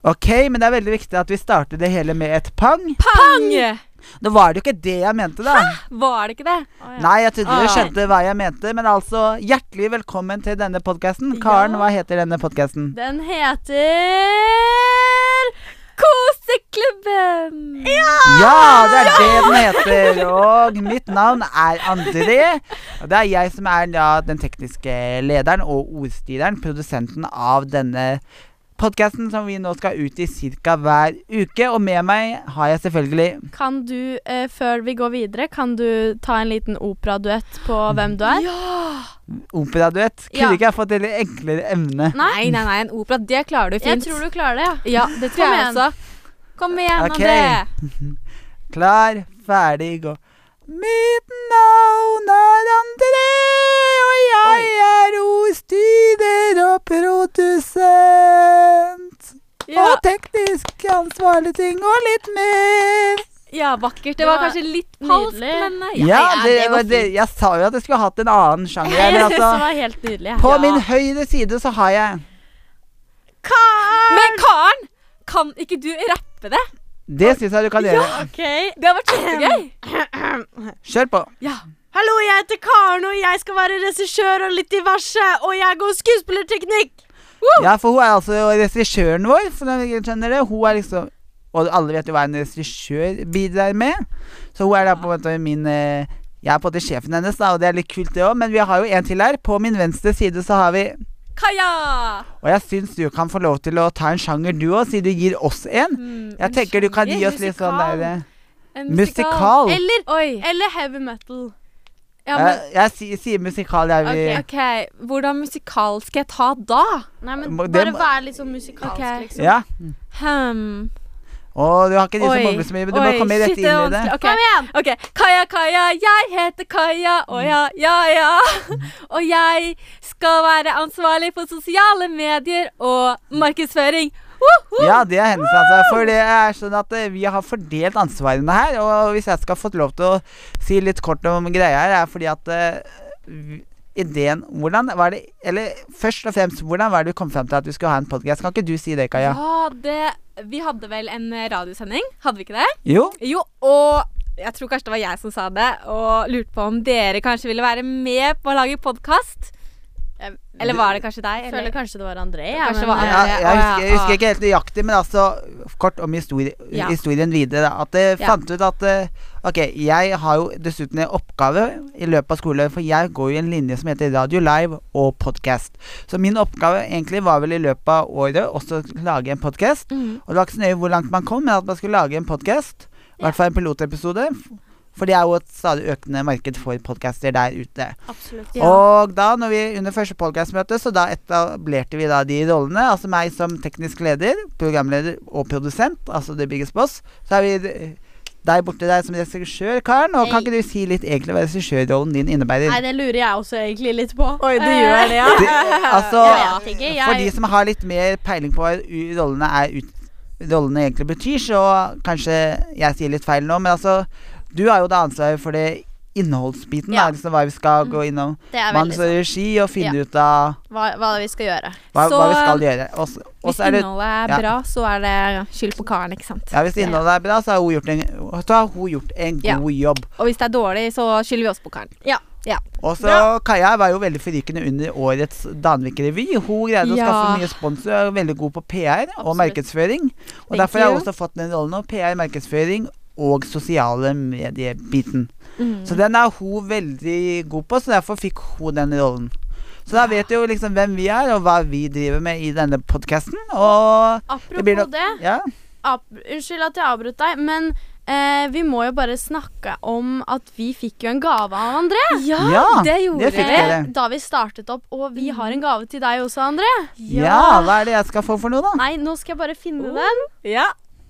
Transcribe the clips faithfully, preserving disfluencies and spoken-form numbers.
Ok, men det er veldig viktig at vi starter det hele med et pang. Pang! Nå var det jo ikke det jeg mente da. Hæ? Var det ikke det? Å, ja. Nei, jeg trodde du Ah. skjønte hva jeg mente. Men altså, hjertelig velkommen til denne podcasten. Karen, Ja. hva heter denne podcasten? Den heter Koseklubben! Ja, det er det den heter. Og mitt navn er André. Og det er jeg som er ja, den tekniske lederen og ordstyreren, produsenten av denne podcasten som vi nå skal ut i cirka hver uke. Og med meg har jeg selvfølgelig Kan du, eh, før vi går videre, kan du ta en liten operaduett på hvem du er? operaduett. Kunne Ja. ikke jeg fått et litt enklere emne? Nei, nei, nei, en opera, det klarer du Jeg fint. tror du klarer det, ja. Ja, det tror Kom jeg igjen. også. Kom igjen, Ok. André. Klar, ferdig, gå. Mitt navn er André, og jeg er ordstyrer og produsent. Ja, Og teknisk ansvarlig ting og litt mer. Ja, vakkert. Det Det var var kanskje litt falskt, nydelig. men eh, Ja, ja, det, det var går det, fint. jeg sa jo at jeg skulle hatt en annen sjanger. Men det altså, var helt nydelig. Ja. på Ja. min høyre side så har jeg Men Karen, kan ikke du rappe det? Det synes jeg du kan gjøre. Ok. Det har vært kjempegøy. Kjør på. Ja. Hallo, jeg heter Karen, og jeg skal være regissør og litt diverse, og jeg går skuespillerteknikk. Ja, for hun er altså regissøren vår, for dere skjønner det. Hun er liksom, og alle vet jo hva en regissør bidrar med. Så hun er da på en måte min, eh, jeg er på en måte sjefen hennes da, og det er litt kult det også. Men vi har jo en til her. På min venstre side så har vi, Kaja! og jeg synes du kan få lov til å ta en sjanger du også, siden du gir oss en. Mm, Jeg tenker du kan gi oss litt sånn musikal. der, eh, en musikal. Eller, Oi. eller heavy metal. Ja, men, Jeg, jeg sier, sier musikal, jeg vil. ok, hvordan musikal skal jeg ta da? Nei, men Må- det bare må- være litt sånn musikalsk, Ok. liksom. Ja. Hmm. Og du har ikke de som Oi. mobler så mye, men du må Oi, komme rett shit, inn i er det. vanskelig. Ok. Kom igjen! Ok, Kaja, Kaja, jeg heter Kaja, og ja, ja, ja. Og jeg skal være ansvarlig for sosiale medier og markedsføring. Woohoo! Ja, det er hennes ansvar. For det er sånn at eh, vi har fordelt ansvarene her. Og hvis jeg skal få lov til å si litt kort om greia her, er fordi at eh, vi- ideen Hvordan var det Eller først og fremst, hvordan var det du kom frem til at du skulle ha en podcast? Kan ikke du si det, Kaja? Ja, det, vi hadde vel en eh, radiosending, hadde vi ikke det? Jo? Jo, og jeg tror kanskje det var jeg som sa det, og lurte på om dere kanskje ville være med på å lage podcast. Jeg Eller var det kanskje deg? jeg Eller? føler kanskje det var André. Ja, Kanskje men, det var eh, Ja, André. jeg, Å, ja, husker, jeg husker ah. ikke helt nøyaktig, men altså kort om historie, Ja. historien videre. Da. At jeg Ja. fant ut at eh, Ok, jeg har jo dessuten en oppgave i løpet av skolen, for jeg går jo en linje som heter Radio Live og podcast. Så min oppgave egentlig var vel i løpet av året også å lage en podcast. Mhm. Og det var ikke så nøye hvor langt man kom, men at man skulle lage en podcast. I hvert fall en pilotepisode. For det er jo et stadig økende marked for podcaster der ute. Absolutt. Ja. Og da, når vi under første podcastmøte, så da etablerte vi da de rollene. Altså meg som teknisk leder, programleder og produsent, altså The Biggest Boss. Så har vi d- deg borte der som regissør, Karen. Og kan Hei. ikke du si litt egentlig hva regissørrollen din innebærer? Nei, det lurer jeg også egentlig litt på. Oi, du gjør det, ja. Det, altså, Jeg vet ikke, jeg- for de som har litt mer peiling på hva u- rollene er ut, rollene egentlig betyr, så kanskje jeg sier litt feil nå, men altså du har jo da ansvaret for det innholdsbiten, Ja. da, liksom hva vi skal gå innom. Det er veldig Manus og sant. regi, og finne Ja. ut av Hva, hva vi skal gjøre. hva, Så- hva vi skal gjøre. Og så- og Hvis så er det, innholdet er ja. bra, så er det skyld på Karen, ikke sant? ja, hvis innholdet er bra, så har hun gjort en, så har hun gjort en Ja. god jobb. Og hvis det er dårlig, så skylder vi oss på Karen. Ja. Ja. Og så Kaja var jo veldig forrykende under årets Danvik-revy. Hun greide å Ja. skaffe mye sponsor og er veldig god på P R og Absolutt. markedsføring. Og Thank derfor har hun you. også fått den rollen nå. P R, markedsføring og sosiale mediebiten. Mm. Så den er hun veldig god på, så derfor fikk hun den rollen. Så da vet du jo liksom hvem vi er, og hva vi driver med i denne podcasten. Og Apropos blir det, nok- ja. ap unnskyld at jeg avbrøt deg, men eh, vi må jo bare snakke om at vi fikk jo en gave av André. Ja, Ja, det gjorde det fikk vi. dere. Da vi startet opp, og vi har en gave til deg også, André. ja, hva er det jeg skal få for noe, da? Nei, nå skal jeg bare finne Oh. den. Ja.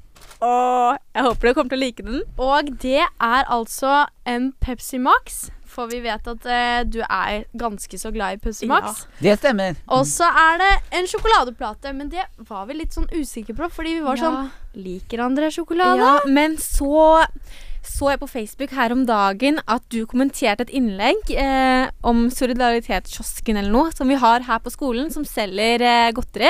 Og jeg håper du kommer til å like den. Og det er altså en Pepsi Max. For vi vet at eh, du er ganske så glad i Pepsi Max. Det stemmer. Og så er det en sjokoladeplate, men det var vi litt sånn usikre på, fordi vi var Ja. sånn Liker André sjokolade? Ja, men så så jeg på Facebook her om dagen at du kommenterte et innlegg eh, om solidaritetskiosken eller noe, som vi har her på skolen, som selger eh, godteri.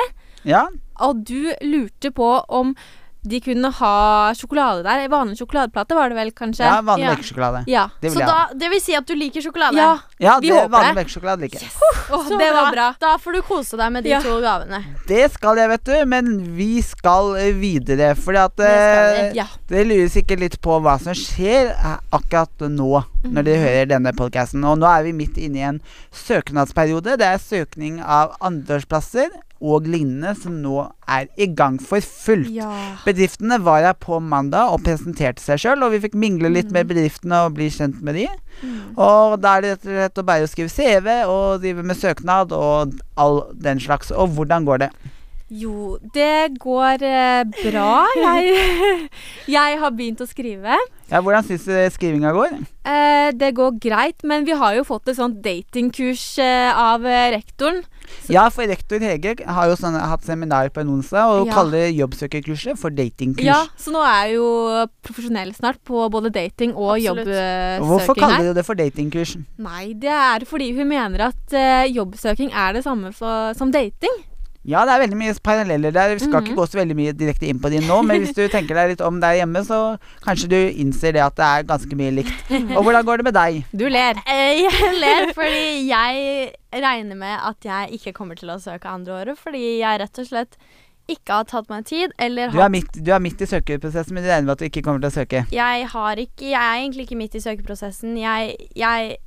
Ja, og du lurte på om de kunne ha sjokolade der. Vanlig sjokoladeplate var det vel, kanskje? ja vanlig Ja. melkesjokolade. Ja. Det Så vil jeg da, ha. det vil si at du liker sjokolade? Ja, Ja, vi det håper vanlig det. melkesjokolade liker jeg. Åh, Så det var bra. Da får du kose deg med de Ja. to gavene. Det skal jeg, vet du, men vi skal eh, videre, fordi at Det skal eh, vi. Ja. det lurer sikkert litt på hva som skjer eh, akkurat nå, når dere hører denne podcasten. Og nå er vi midt inne i en søknadsperiode. Det er søkning av andreårsplasser og lignende som nå er i gang for fullt. Ja. Bedriftene var her på mandag og presenterte seg selv, og vi fikk mingle litt med bedriftene og bli kjent med de. Og da er det rett og slett å bare å skrive C V og drive med søknad og all den slags. Og hvordan går det? Jo, det går eh, bra. Jeg, jeg har begynt å skrive. Ja, hvordan synes du skrivinga går? Eh, det går greit, men vi har jo fått et sånt datingkurs eh, av eh, rektoren. Ja, for rektor Hege har jo sånn, hatt seminar på en onsdag og Ja. kaller jobbsøkerkurset for datingkurs. Ja, så nå er jeg jo profesjonell snart på både dating og Absolutt. jobbsøking Og Hvorfor kaller her. dere det for datingkurs? Nei, det er fordi hun mener at eh, jobbsøking er det samme for, som dating. Ja, det er veldig mye paralleller der. Vi skal Mhm. ikke gå så veldig mye direkte inn på de nå, men hvis du tenker deg litt om der hjemme, så kanskje du innser det at det er ganske mye likt. Og hvordan går det med deg? Du ler. Eh, Jeg ler fordi jeg regner med at jeg ikke kommer til å søke andre året, fordi jeg rett og slett ikke har tatt meg tid, eller Du er midt, du er midt i søkeprosessen, men du regner med at du ikke kommer til å søke. Jeg har ikke Jeg er egentlig ikke midt i søkeprosessen. Jeg Jeg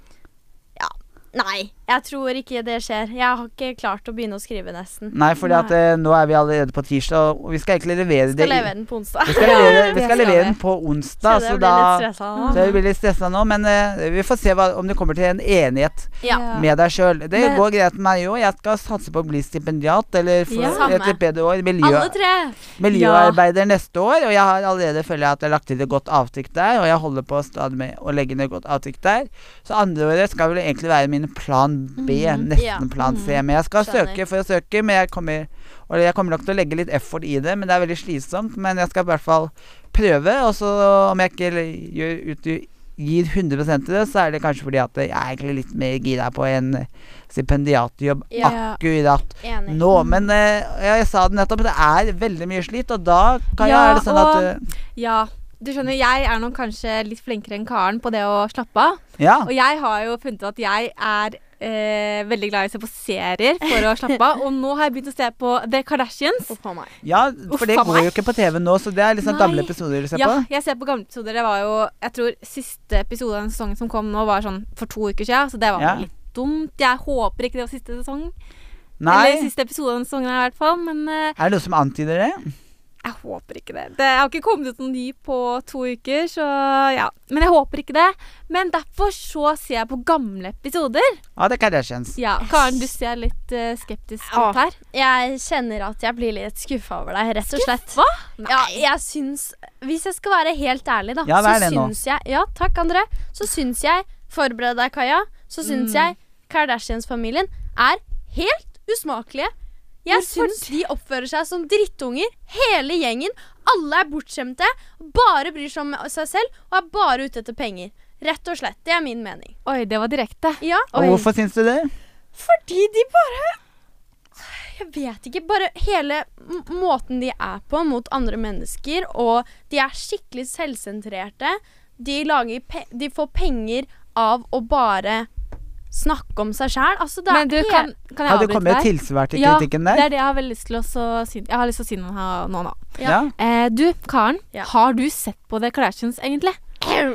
Ja. Nei. Jeg tror ikke det skjer. Jeg har ikke klart å begynne å skrive, nesten. Nei, fordi at eh, nå er vi allerede på tirsdag, og vi skal egentlig levere det Skal i- levere den på onsdag. Vi skal levere, vi Det skal skal levere vi. den på onsdag, Så så det blir da litt stressa så nå. jeg blir litt stressa nå, men eh, vi får se hva, om det kommer til en enighet Ja. med deg sjøl. Det Men- går greit med meg òg. Jeg skal satse på å bli stipendiat, eller få Ja. Samme. et litt bedre år. Miljø, Alle tre. miljøarbeider neste år, og jeg har allerede føler jeg at jeg har lagt til et godt avtrykk der, og jeg holder på stadig med å legge ned et godt avtrykk der. Så andre året skal vel egentlig være min plan B, nesten Ja. plan C. Men jeg skal Skjønner. søke for å søke, men jeg kommer, og jeg kommer nok til å legge litt effort i det, men det er veldig slitsomt. Men jeg skal i hvert fall prøve, og så om jeg ikke l- gjør ut, gir hundre prosent til det, så er det kanskje fordi at jeg er egentlig litt mer gira på en stipendiatjobb Ja. akkurat Enig. nå. Men eh, ja, jeg sa det nettopp, det er veldig mye slitt, og da kan Ja, jeg, er det sånn og- at eh, Ja, du skjønner, jeg er nok kanskje litt flinkere enn Karen på det å slappe av. Ja. Og jeg har jo funnet ut at jeg er eh, veldig glad i å se på serier for å slappe av. Og nå har jeg begynt å se på The Kardashians. Uff a meg. Ja, Uff, for det faen går meg. jo ikke på T V nå, så det er liksom Nei. gamle episoder du ser Ja, på. jeg ser på gamle episoder. Det var jo, jeg tror siste episode av den sesongen som kom nå, var sånn for to uker siden. Så det var Ja. litt dumt. Jeg håper ikke det var siste sesong. Nei, Eller siste episode av den sesongen i hvert fall. Men eh, er det noe som antyder det? jeg håper ikke det. Det har ikke kommet ut noen ny på to uker, så ja. Men jeg håper ikke det. Men derfor så ser jeg på gamle episoder. Ja, det er Kardashians. Ja, Karen, du ser litt eh, skeptisk Ja. ut her. Jeg kjenner at jeg blir litt skuffa over deg, rett og slett. Hva? Ja, jeg syns Hvis jeg skal være helt ærlig, da, Ja, vær så det nå. syns jeg Ja, takk, André. Så syns jeg Forbered deg, Kaja. Så syns Mm. jeg Kardashians-familien er helt usmakelige. Jeg Hvorfor syns de oppfører seg som drittunger, hele gjengen. Alle er bortskjemte, bare bryr seg om seg selv og er bare ute etter penger. Rett og slett. Det er min mening. Oi, det var direkte. Ja, Og hvorfor syns du det? fordi de bare Jeg vet ikke. Bare hele m- måten de er på mot andre mennesker, og de er skikkelig selvsentrerte. De, lager pe de får penger av å bare snakke om seg sjæl. Altså, det er Men du, he- kan, kan jeg Har det avbryte kommet et deg? tilsvar til Ja, kritikken det der? er det jeg har veldig lyst til å så si. Jeg har lyst til å si noe her nå nå. Ja. Ja. Eh, du, Karen, Ja. har du sett på The Kardashians egentlig? Eh,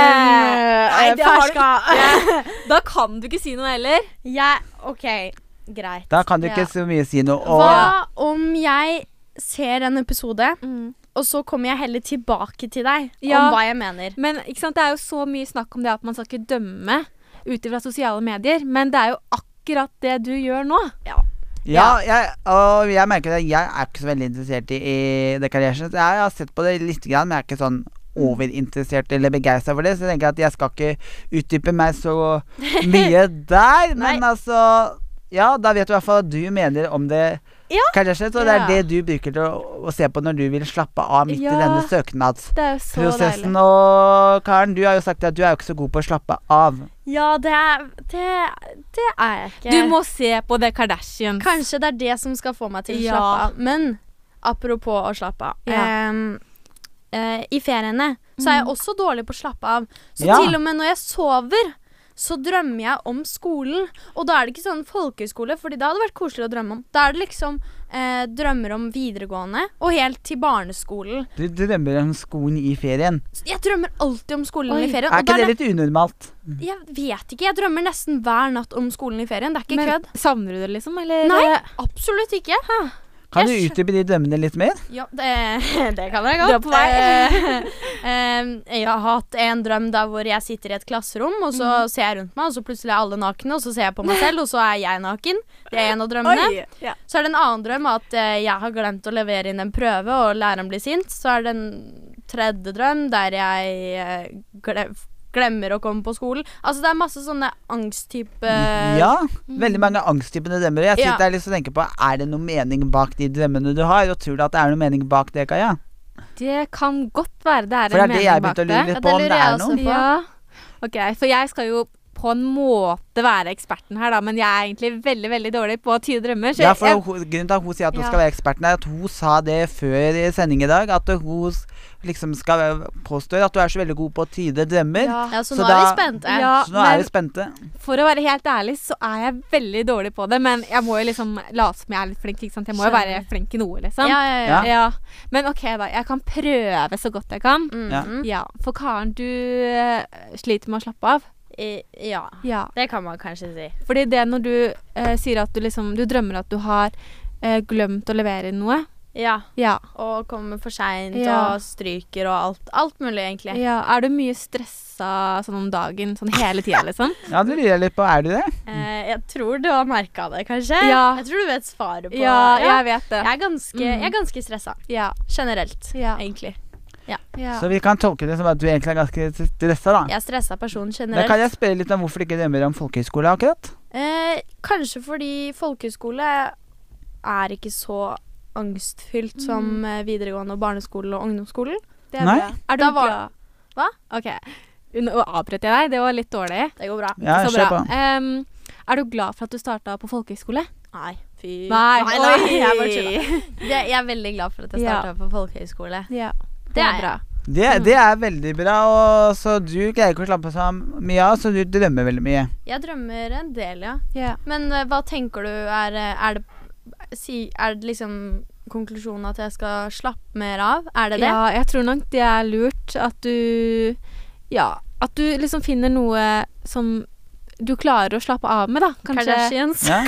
nei, det har du ferska. Da kan du ikke si noe heller. Jeg OK, greit. Da kan du ikke Ja. så mye si noe. Og Hva om jeg ser en episode, og så kommer jeg heller tilbake til deg Ja. om hva jeg mener? Men ikke sant, det er jo så mye snakk om det at man skal ikke dømme ut ifra sosiale medier, men det er jo akkurat det du gjør nå. ja, jeg, og jeg merker at jeg er ikke så veldig interessert i, i The Kardashians. Jeg har sett på det litt, grann, men jeg er ikke sånn overinteressert eller begeistra for det, så jeg tenker at jeg skal ikke utdype meg så mye der. Men Nei. altså Ja, da vet du i hvert fall hva du mener om det. Ja. Kardashians, og det er Ja. det du bruker til å, å se på når du vil slappe av midt Ja. i denne søknadsprosessen. Det er jo så deilig. Og Karen, du har jo sagt at du er jo ikke så god på å slappe av. Ja, det er, det, det er jeg ikke. Du må se på The Kardashians. Kanskje det er det som skal få meg til å Ja. slappe av. Men apropos å slappe av. Ja. em, eh, I feriene så er jeg også dårlig på å slappe av. Så Ja. til og med når jeg sover, så drømmer jeg om skolen. Og da er det ikke sånn folkehøyskole, Fordi det hadde vært koselig å drømme om. Da er det liksom eh, drømmer om videregående, og helt til barneskolen. Du drømmer om skolen i ferien. Jeg drømmer alltid om skolen Oi. i ferien. Er og da ikke det litt unormalt? Jeg vet ikke. Jeg drømmer nesten hver natt om skolen i ferien. Det er ikke Men kødd. savner du det, liksom? Eller? Nei, absolutt ikke. Kan du Jeg skjø- utdype de drømmene litt mer? Ja, det, det kan jeg Du er godt. på vei. Eh, eh, jeg har hatt en drøm der hvor jeg sitter i et klasserom, og så ser jeg rundt meg, og så plutselig er alle nakne, og så ser jeg på meg selv, og så er jeg naken. Det er en av drømmene. Oi. Ja. Så er det en annen drøm at eh, jeg har glemt å levere inn en prøve, og læreren blir sint. Så er det en tredje drøm der jeg eh, gle glemmer å komme på skolen. Altså det er masse sånne angsttype Ja, veldig mange angsttypene drømmer. Jeg Ja. sitter der litt og tenker på, er det noe mening bak de drømmene du har? Og tror du at det er noe mening bak det, Kaja? Det kan godt være det er For det en er det mening jeg bak begynte å det. lure Ja, litt det på, om lurer det jeg er også noe. på. Ja, ok, for jeg skal jo på en måte være eksperten her da, men jeg er egentlig veldig, veldig dårlig på å tyde drømmer. Så Ja, for jeg, hun- Grunnen til at hun sier at hun Ja. skal være eksperten, er at hun sa det før i sending i dag, at hun s- liksom skal være- påstår at du er så veldig god på å tyde drømmer. ja, Ja, så, Så nå da- er vi spente. Ja, Så nå er men vi spente. for å være helt ærlig så er jeg veldig dårlig på det, men jeg må jo liksom late som jeg er litt flink, ikke sant? Jeg må jo være Skjønner. flink i noe, liksom. Ja, ja, ja. Ja. Ja, men ok da, jeg kan prøve så godt jeg kan. Mm, Ja. mm. Ja, for Karen, du eh, sliter med å slappe av. I, ja, Ja, det kan man kanskje si. fordi det når du eh, sier at du liksom, du drømmer at du har eh, glemt å levere inn noe. Ja, Ja. og kommer for seint Ja. og stryker og alt, alt mulig egentlig. Ja, er du mye stressa sånn om dagen, sånn hele tida, liksom? Ja, det lurer jeg litt på. Er du det? Eh, jeg tror du har merka det, kanskje. Ja. Jeg tror du vet svaret på Ja, jeg vet det. Jeg er ganske, Mm. jeg er ganske stressa. Ja. Generelt, Ja. egentlig. ja. Så vi kan tolke det som at du egentlig er ganske stressa, da. Jeg er stressa person Da generelt. kan jeg spørre litt om hvorfor du ikke drømmer om folkehøyskole akkurat? Eh, kanskje fordi folkehøyskole er ikke så angstfylt som eh, videregående og barneskole og ungdomsskolen. Det er Nei. bra. Er du Da var- glad? Hva? Ok. Nå avbrøt jeg deg. Det var litt dårlig. Det går bra. Ja, Så kjør bra. på. Em, er du glad for at du starta på folkehøyskole? Nei, fy Nei, nei, nei oi. jeg, bare tuller. det, jeg er veldig glad for at jeg Ja. starta på folkehøyskole. Ja, det, Det er er bra. Det, det er veldig bra, og så du greier ikke å slappe så mye av, så du drømmer veldig mye. Jeg drømmer en del, ja. Ja. Men eh, hva tenker du er, eh, er det si, Er det liksom konklusjonen at jeg skal slappe mer av? Er det det? Ja, jeg tror nok det er lurt at du Ja, at du liksom finner noe som du klarer å slappe av med, da. Kanskje. Kardashians. Ja?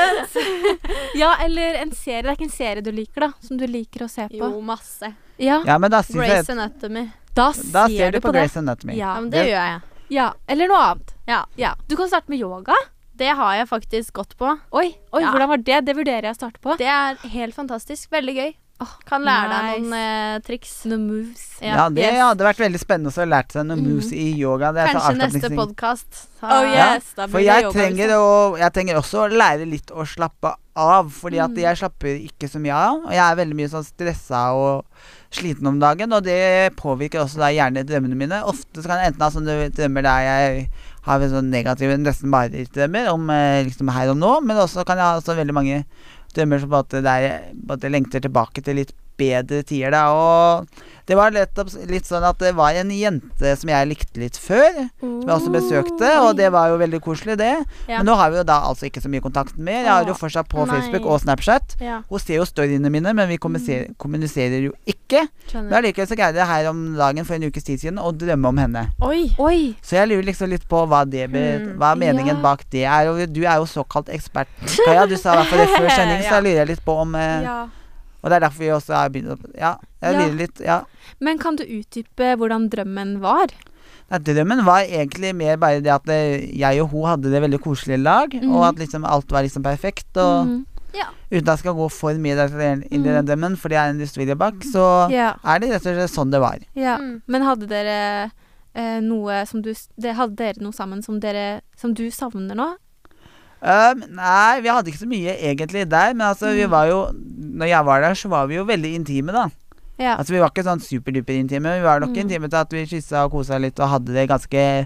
Ja, eller en serie. Det er ikke en serie du liker, da, som du liker å se på. Jo, masse. Ja, Ja, men da, synes jeg, Grace Anatomy. da, da ser, ser du på det. Grace Anatomy. Ja. Ja, men det Det- gjør jeg. Ja, eller noe annet. Ja. Ja. Du kan starte med yoga. Det har jeg faktisk gått på. Oi, oi Ja. hvordan var det? Det vurderer jeg å starte på. Det er helt fantastisk. Veldig gøy. Åh, Kan lære nice. deg noen eh, triks. Noen moves. Ja, det Yes. hadde vært veldig spennende å lære seg noen moves i yoga. Det er så Kanskje neste avslapningsting. podkast. Oh Ja, yes, da For blir det jeg yoga. trenger, liksom. å, jeg trenger også å lære litt å slappe av, fordi at Mm. jeg slapper ikke så mye av. Og jeg er veldig mye sånn stressa og sliten om dagen, og det påvirker også da gjerne drømmene mine. Ofte så kan jeg enten ha sånne drømmer der jeg har en sånn negative, nesten marerittdrømmer om eh, liksom her og nå, men også kan jeg ha så veldig mange drømmer som på en måte der jeg på en måte lengter tilbake til litt bedre tider, da. Og det var litt, litt sånn at det var en jente som jeg likte litt før, som jeg også besøkte, og det var jo veldig koselig, det. Ja. Men nå har vi jo da altså ikke så mye kontakt mer. Jeg har jo Åh, fortsatt på nei. Facebook og Snapchat. Ja, Hun ser jo storyene mine, men vi kommuniserer, kommuniserer jo ikke. Men skjønner. allikevel så greide jeg her om dagen for en ukes tid siden å drømme om henne. Oi. Oi. Så jeg lurer liksom litt på hva, det be, Hmm, hva meningen ja. bak det er. Og du er jo såkalt ekspert, Kaja. Du sa i hvert fall det før sending, så Ja. jeg lurer litt på om eh, Ja. Og det er derfor vi også har begynt å Ja, jeg Ja. lurer litt. Ja. Men kan du utdype hvordan drømmen var? Nei, drømmen var egentlig mer bare det at eh, jeg og hun hadde det veldig koselig i lag, Mhm. og at liksom alt var liksom perfekt. Og Mhm. uten at jeg skal gå for mye der- inn i den Mhm. drømmen, for det er en historie bak, så Ja. er det rett og slett sånn det var. Ja. Mm. Men hadde dere eh, noe som du s- det, Hadde dere noe sammen som dere Som du savner nå? Um, nei, vi hadde ikke så mye egentlig der, men altså vi Mm. var jo Når jeg var der, så var vi jo veldig intime, da. Ja. Altså vi var ikke sånn superduper intime, vi var nok Mm. intime til at vi kyssa og kosa litt og hadde det ganske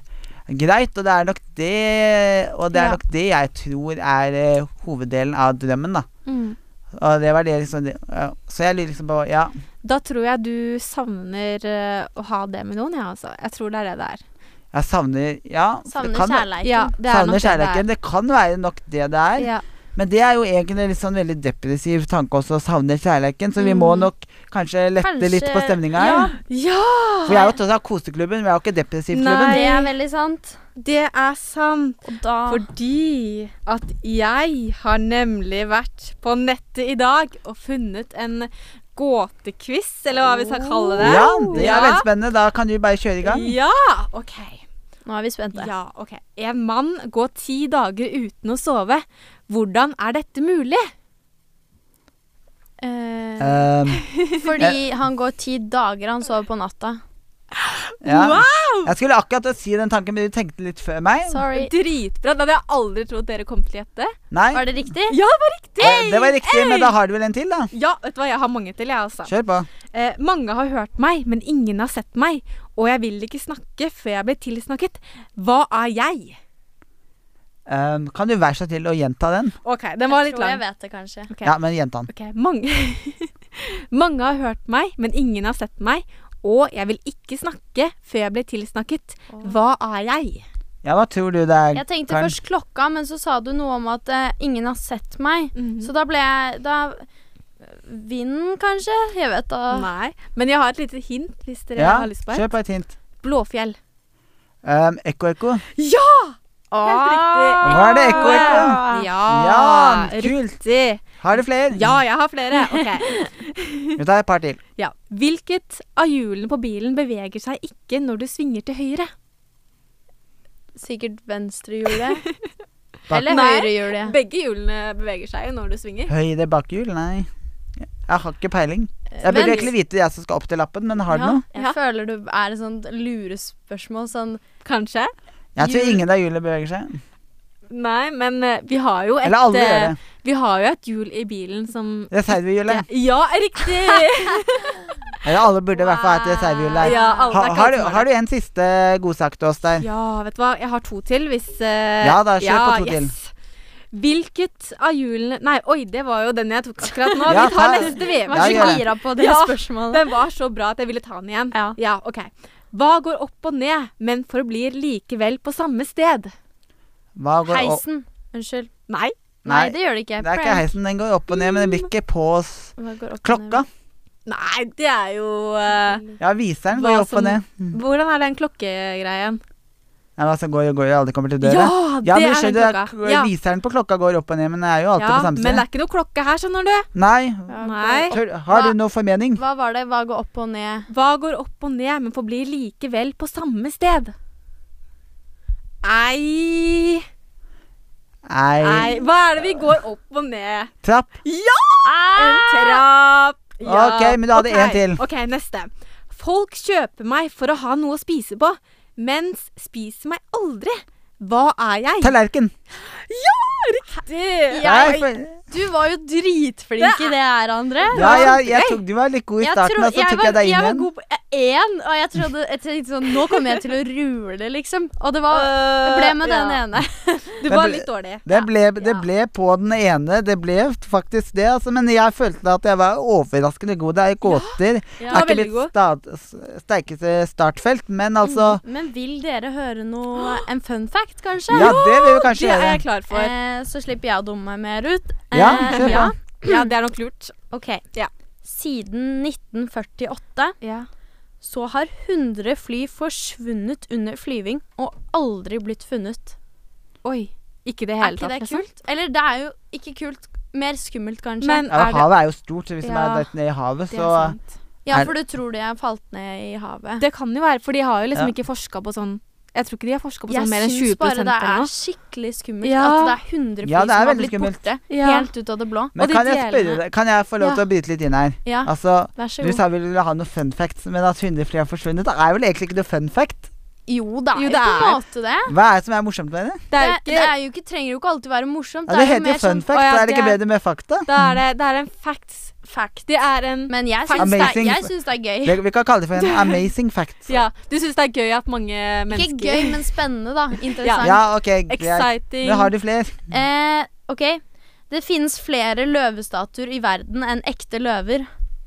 greit, og det er nok det Og det er Ja. nok det jeg tror er eh, hoveddelen av drømmen, da. Mm. Og det var det liksom det, ja. Så jeg lurer liksom på Ja. Da tror jeg du savner eh, å ha det med noen, ja, altså. Jeg tror det er det det er. Jeg savner Ja. det Savner kan- kjærleiken. Ja, det er Savner nok det det kjærleiken. er. Det kan være nok det det er. Ja. Men det er jo egentlig en litt sånn veldig depressiv tanke også, å savne kjærleiken. Så vi må Mm. nok kanskje lette Kanskje- litt på stemninga her. Ja. ja! For vi er jo tross alt koseklubben, vi er jo ikke depressivklubben. Nei. Det er veldig sant. Det er sant. Og da Fordi at jeg har nemlig vært på nettet i dag og funnet en gåtequiz, eller hva vi skal kalle det. Ja, det er veldig spennende. Da kan du bare kjøre i gang. Ja, ok. Nå er vi spente. Ja, ok. En mann går ti dager uten å sove. Hvordan er dette mulig? Eh, Um, fordi han går ti dager, han sover på natta. ja. Wow! Jeg skulle akkurat til å si den tanken, men du tenkte litt før meg. Sorry. Dritbra. Det hadde jeg aldri trodd dere kom til å gjette. Nei, Var det riktig? Ja, det var riktig! det, det var riktig, men da har du vel en til, da. Ja, vet du hva, jeg har mange til, jeg, altså. Kjør på. Eh, mange har hørt meg, men ingen har sett meg. Og jeg vil ikke snakke før jeg blir tilsnakket. Hva er jeg? Um, kan du være så til å gjenta den? Ok, den var Jeg litt tror jeg lang. vet det, kanskje. Ok. Ja, men gjenta den. Ok, mange Mange har hørt meg, men ingen har sett meg. Og jeg vil ikke snakke før jeg blir tilsnakket. Hva er jeg? Ja, hva tror du det er? Jeg tenkte Karen? først klokka, men så sa du noe om at eh, ingen har sett meg. Mhm. Så da ble jeg da, Vinden, kanskje? Jeg vet da. Nei, men jeg har et lite hint hvis dere Ja, har lyst på kjør et. på et hint. Blåfjell. Um, ekko, ekko. Ja! Helt riktig. Hva er det, ekko, ekko? Ja, Ja, kult. riktig. Har du flere? Ja, jeg har flere. Ok. Vi tar et par til. Ja. Hvilket av hjulene på bilen beveger seg ikke når du svinger til høyre? Sikkert venstrehjulet. Bak- Eller Nei. høyrehjulet. Begge hjulene beveger seg jo når du svinger. Høyre bakhjul? Nei. Jeg har ikke peiling. Jeg Men- burde egentlig vite jeg som skal opp til lappen, men har du Ja, noe? jeg Ja. føler du er et sånt lurespørsmål. Sånn Kanskje? Jeg tror Hjul- ingen av hjulene beveger seg. Nei, men eh, vi har jo et Eller alle gjør eh, det. Vi har jo et hjul i bilen som Reservehjulet. Ja, riktig! Eller alle burde i hvert fall ha et reservehjul der. Ja, alle, det Ha, er ikke har, alle du, som har du en siste godsak til oss der? Ja, vet du hva? Jeg har to til hvis eh, Ja da, kjør på to til. yes. Hvilket av hjulene Nei, oi, det var jo den jeg tok akkurat nå. Ja, Vi tar ta- neste, vi. Jeg var Ja, så gjør det. gira på det Ja. spørsmålet. Den var så bra at jeg ville ta den igjen. Ja. Ja, ok. Hva går opp og ned, men forblir likevel på samme sted? Hva går opp? Heisen. Unnskyld. Nei. Nei, Nei, det gjør det ikke. Det er ikke heisen, den går opp og ned, men det blir ikke på s- Hva går opp og klokka. ned? Nei, det er jo eh, Ja, viseren Hva går opp som- og ned. Mm. Hvordan er den klokkegreien? Ja, altså går og går og aldri kommer til døra. Ja, det Ja, men er skjønner den du, det klokka. er- Ja, viseren på klokka går opp og ned, men den er jo alltid ja, på samme men det sted. er ikke noe klokke her, skjønner du. Nei. Ja, Nei. Tør, har Hva- du noe formening? Hva var det? Hva går opp og ned? Hva går opp og ned, men forblir likevel på samme sted? Ei, Nei. ei. Hva er det vi går opp og ned? Trapp. En trapp. Ja. Ok, men du hadde Ok, en til. Ok, neste. Folk kjøper meg for å ha noe å spise på, mens spiser meg aldri. Hva er jeg? Tallerken. Det. Ja, Nei, for- Du var jo dritflink i det her, André. Ja, jeg, jeg tok, du var litt god i Jeg starten, tro- og så tok var, jeg deg inn jeg var igjen. god på én, og jeg trodde jeg tenkte sånn, nå kommer jeg til å rule, liksom. Og det var Det ble med den Ja. ene. Du Det var ble- litt dårlig. Det ble, det Ja. ble på den ene, det ble faktisk det, altså, men jeg følte at jeg var overraskende god. Det er gåter. Ja, er ikke veldig mitt god. stad, s- sterkeste startfelt, men altså Men vil dere høre noe En fun fact, kanskje? Ja, det vil vi kanskje Det er gjøre. jeg klar for. Eh, så slipper jeg å dumme meg mer ut. Ja, Eh, kjør på. ja. Ja, det er nok lurt. Ok. Ja. Siden nitten førtiåtte Ja. så har hundre fly forsvunnet under flyving og aldri blitt funnet. Oi. Ikke det Er hele ikke tatt, det liksom? kult? Eller det er jo ikke kult. Mer skummelt, kanskje. Men Ja, er det havet er jo stort, så hvis de Ja, er dødt ned i havet, Det er så sant. ja, er- for du tror de er falt ned i havet. Det kan jo være, for de har jo liksom Ja. ikke forska på sånn Jeg tror ikke de har forska på Jeg sånn mer enn syns tjue bare prosent det eller er noe. skikkelig skummelt Ja. at det er hundre fly Ja, det er som har veldig blitt skummelt. borte. Ja. Helt ut av det blå. Men Og de kan jeg, delene. spørre deg, kan jeg få lov til å bryte litt inn her? Ja, Altså, vær så du god. sa vi ville ha noe fun facts, men at hundre fly har forsvunnet, det er vel egentlig ikke noe fun fact? Jo, det er Jo, jo det på en er. måte det. Hva er det som er morsomt med det? Det Det, er jo det ikke er jo ikke, trenger jo ikke alltid være morsomt. Ja, det er jo heter jo mer fun sånn fact, Å, ja, da er det ikke det er- bedre med fakta? Da er det, det er en facts. fact. Det er en Men jeg Fact. syns det, er- Amazing. jeg syns det er gøy. Det, vi kan kalle det for en amazing fact. Ja, du syns det er gøy at mange Ikke mennesker gøy, men spennende, da. Interessant. Ja, ok, greit. Exciting. Men har du flere? Eh, ok. Det finnes flere løvestatuer i verden enn ekte løver.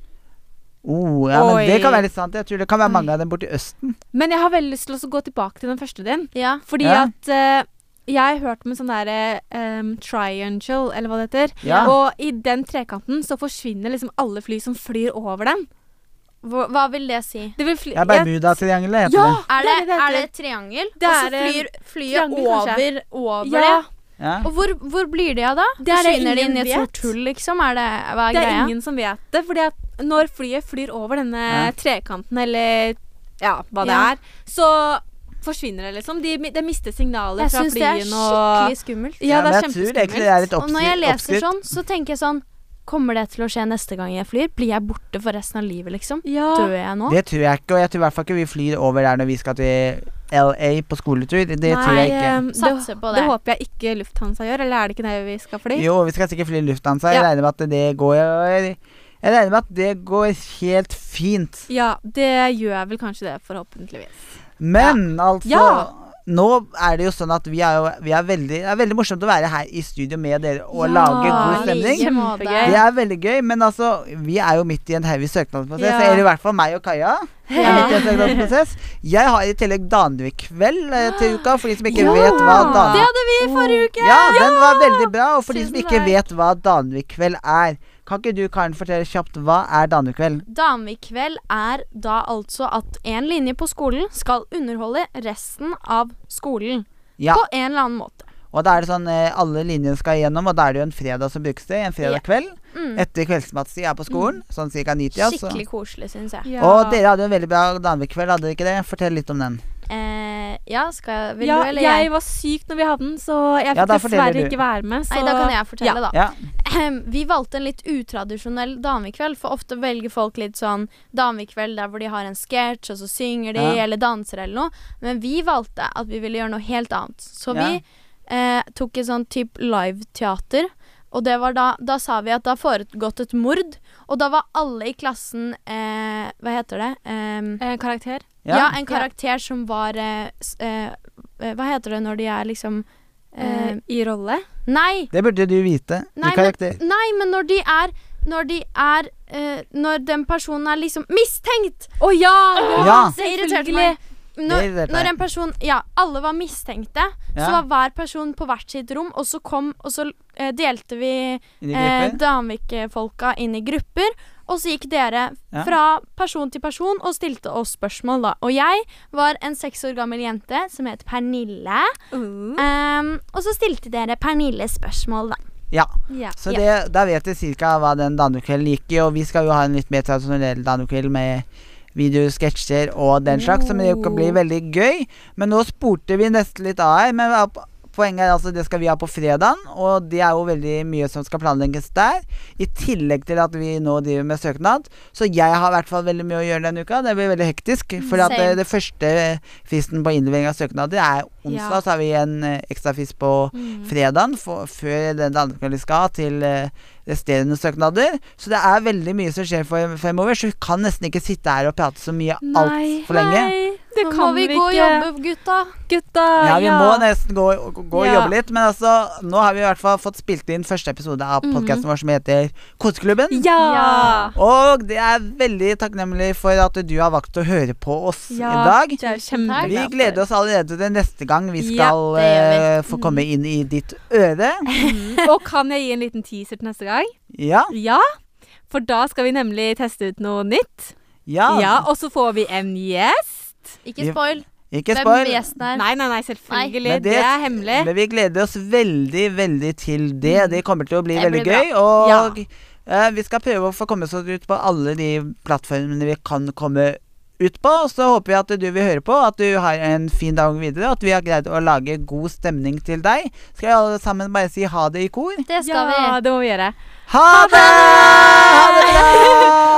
Oh, ja, men Oi. det kan være litt sant. Jeg tror det kan være Oi. mange av dem borti Østen. Men jeg har veldig lyst til å gå tilbake til den første din. Ja. Fordi Ja. at eh, jeg hørte om en sånn derre um, triangle, eller hva det heter. Ja. Og i den trekanten så forsvinner liksom alle fly som flyr over den. Hva, hva vil det si? Det vil fly Ja, Bermuda-triangelet heter Ja! det. Er det, det er det er det heter. et triangel? Det Og så er en flyr flyet triangel, over, kanskje. over Ja, det? Ja. Og hvor, hvor blir de av da? Det er det Forsvinner de inn ingen i et vet. sort hull, liksom? Er det, hva er det er greia? ingen som vet det. Fordi at når flyet flyr over denne Ja. trekanten, eller ja, hva det Ja. er, så forsvinner det liksom. De, de mister signaler Jeg fra syns det er flyene og skikkelig skummelt. Ja, det er men jeg tror egentlig det er litt kjempeskummelt. Og når jeg oppskrytt. leser oppskrytt. sånn, så tenker jeg sånn Kommer det til å skje neste gang jeg flyr? Blir jeg borte for resten av livet, liksom? Ja. Dør jeg nå? Det tror jeg ikke, og jeg tror i hvert fall ikke vi flyr over der når vi skal til L A på skoletur. Det tror jeg ikke. ehm, Satser det, på det det. håper jeg ikke Lufthansa gjør, eller er det ikke det vi skal fly? Jo, vi skal sikkert fly Lufthansa. Jeg Ja. regner med at det går Jeg regner med at det går helt fint. Ja, det gjør vel kanskje det, forhåpentligvis. Men altså Ja. Nå er det jo sånn at vi er jo vi er veldig, Det er veldig morsomt å være her i studio med dere og Ja, lage god stemning. like måte. Kjempegøy. Det er veldig gøy, men altså vi er jo midt i en heavy søknadsprosess. Ja. Eller i hvert fall meg og Kaja. Vi er Ja. midt i en søknadsprosess. Jeg har i tillegg Danvik-kveld eh, til uka, for de som ikke Ja. vet hva Det Danvik hadde vi i forrige uke! Ja, den var veldig bra. Og for de som Tusen ikke takk. vet hva Danvik-kveld er, kan ikke du, Karen, fortelle kjapt hva er Danvik-kveld? Damekveld er da altså at en linje på skolen skal underholde resten av skolen. Ja. På en eller annen måte. Og da er det sånn eh, alle linjene skal igjennom, og da er det jo en fredag som brukes det. En fredag kveld Mm. etter kveldsmatstid her på skolen. Sånn ca. ni-tida. Altså. Skikkelig koselig, syns jeg. Ja. Og dere hadde jo en veldig bra Danvik-kveld, hadde dere ikke det? Fortell litt om den. Eh, ja, skal jeg Vil ja, du eller jeg jeg? var syk når vi hadde den, så jeg Ja, fikk da forteller dessverre du. ikke være med. Så Nei, da kan jeg fortelle, da. Ja. Vi valgte en litt utradisjonell damekveld, for ofte velger folk litt sånn damekveld der hvor de har en sketsj, og så synger de, Ja. eller danser eller noe. Men vi valgte at vi ville gjøre noe helt annet. Så Ja. vi eh, tok et sånn type live-teater. Og det var da, da sa vi at det har foregått et mord, og da var alle i klassen eh, Hva heter det? Em, Eh, karakter. ja. Ja. en karakter som var eh, s- eh, eh, Hva heter det når de er liksom eh, Eh, I rolle. Nei! Det burde du vite. Nei, I karakter. Men, nei, men når de er Når de er eh, Når den personen er liksom mistenkt! Å ja! Ja. Det irriterte selvfølgelig. meg. Når, Det irriterte når meg. en person Ja, alle var mistenkte. Så Ja. var hver person på hvert sitt rom, og så kom Og så eh, delte vi Inn i eh, grupper. Danvik-folka inn i grupper. Og så gikk dere Ja. fra person til person og stilte oss spørsmål, da. Og jeg var en seks år gammel jente som het Pernille. Uh. Um, og så stilte dere Pernille spørsmål, da. Ja. Ja. Så det, da vet dere cirka hva den Danvik-kvelden liker, og vi skal jo ha en litt mer tradisjonell Danvik-kveld med videosketsjer og den slags, som det kan bli veldig gøy. Men nå spurte vi nesten litt av her, men poenget er altså det skal vi ha på fredagen, og det er jo veldig mye som skal planlegges der, i tillegg til at vi nå driver med søknad. Så jeg har i hvert fall veldig mye å gjøre denne uka. Det blir veldig hektisk, for at det, Same. det første fristen på innlevering av søknader er onsdag, Ja. så har vi en eh, ekstra frist på Mm. fredagen for, før den andre kvelden vi skal ha til eh, resterende søknader. Så det er veldig mye som skjer for, fremover, så vi kan nesten ikke sitte her og prate så mye Nei, altfor lenge. Nei, det Nå kan må vi, vi gå og ikke. jobbe, gutta. Gutta, Ja, vi må nesten gå, gå, gå og Ja. jobbe litt, men altså, nå har vi i hvert fall fått spilt inn første episode av Mhm. podcasten vår som heter Koseklubben. Ja. Og det er veldig takknemlig for at du har valgt å høre på oss Ja, i dag. Det er kjempeglad Vi for. gleder oss allerede til neste gang vi Ja, skal det gjør vi. eh, få komme inn i ditt øre. Mm. Og kan jeg gi en liten teaser til neste gang? Ja, Ja. For da skal vi nemlig teste ut noe nytt. ja. Ja, Og så får vi en gjest. Ikke spoil. Ikke Hvem spoil. gjesten er. Nei, nei, nei, selvfølgelig. Men Det, er hemmelig. Men vi gleder oss veldig, veldig til det. Det kommer til å bli Det veldig blir gøy. Og Ja. eh, vi skal prøve å få komme oss ut på alle de plattformene vi kan komme ut på. Og så håper vi at du vil høre på, at du har en fin dag videre, og at vi har greid å lage god stemning til deg. Skal vi alle sammen bare si ha det i kor? Det skal Ja, vi. det må vi gjøre. Ha det! Ha det bra!